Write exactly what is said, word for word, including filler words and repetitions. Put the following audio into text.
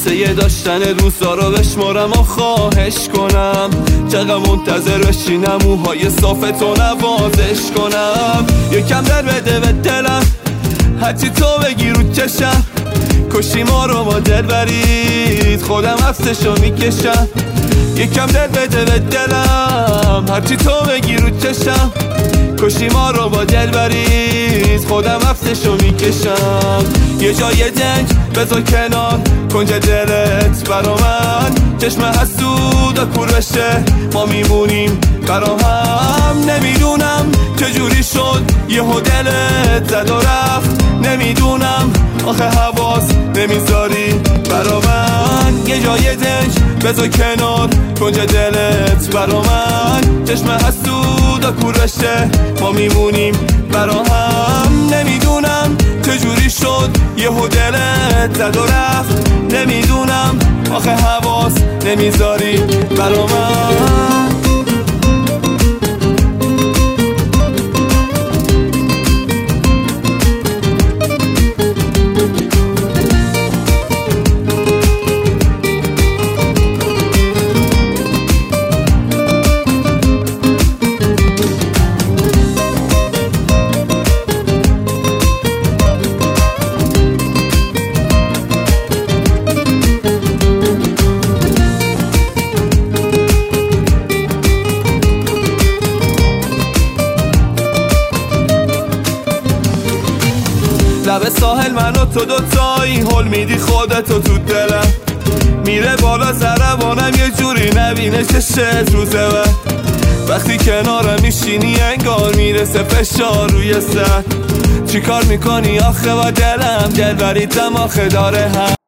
واسه داشتن روزا رو بشمارم و خواهش کنم، چقدر منتظر بشینم موهای صاف تو نوازش کنم. یکم در بده به دلم هرچی تو بگی رو چشم، کشی ما رو با دل برید خودم عفسشو میکشم. یکم دل بده به دلم هرچی تو بگی رو چشم، کشی ما رو با دل برید خودم عفسشو میکشم. یه جای دنگ بذار کنار کنج دلت برا من، چشم حسود و کور بشه ما میمونیم برا هم. نمیدونم چجوری شد یهو دلت زد و رفت، نمیدونم آخه حواس نمیذاری برا من. یه جای دنگ بذار کنار کنج دلت برا من، چشم حسود و کور بشه ما میمونیم برا هم. نمیدونم چجوری شد یهو دلت زد و رفت، نمیدونم آخه حواس نمیذاری برا من. لب ساحل من و تو دوتایی هل میدی خودتو تو دلم، میره بالا ضربانم یه جوری نبینه چشت روزه و وقتی کنارم میشینی انگار میرسه فشار روی سر. چی کار میکنی آخه با دلم دل بریدم آخه داره هم